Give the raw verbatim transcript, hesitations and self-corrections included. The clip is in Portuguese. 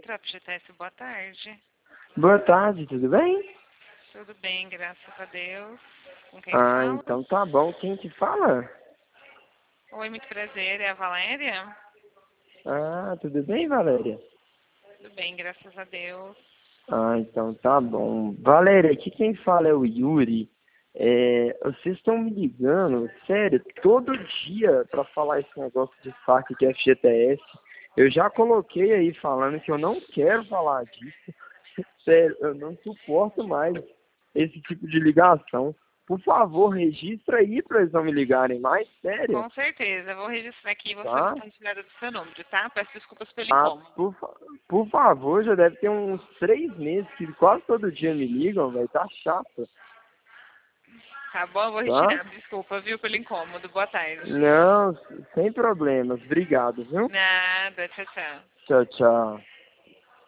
para a F G T S, boa tarde. Boa tarde, tudo bem? Tudo bem, graças a Deus. Com quem Ah, fala? então tá bom. Quem te fala? Oi, muito prazer, é a Valéria? Ah, tudo bem, Valéria? Tudo bem, graças a Deus. Ah, então tá bom. Valéria, aqui quem fala é o Yuri. É, vocês estão me ligando, sério, todo dia pra falar esse negócio de saque de F G T S. Eu já coloquei aí falando que eu não quero falar disso. Sério, eu não suporto mais esse tipo de ligação. Por favor, registra aí pra eles não me ligarem mais, sério, Com certeza, eu vou registrar aqui e você vai tá? estar retirada do seu número, tá? Peço desculpas pelo Ah, incômodo. por, fa- por favor, já deve ter uns três meses que quase todo dia me ligam, velho, tá chato, Tá bom, eu vou tá? retirar. Desculpa, viu, pelo incômodo. Boa tarde. Não, sem problemas, obrigado, viu? Nada, tchau, tchau. Tchau, tchau.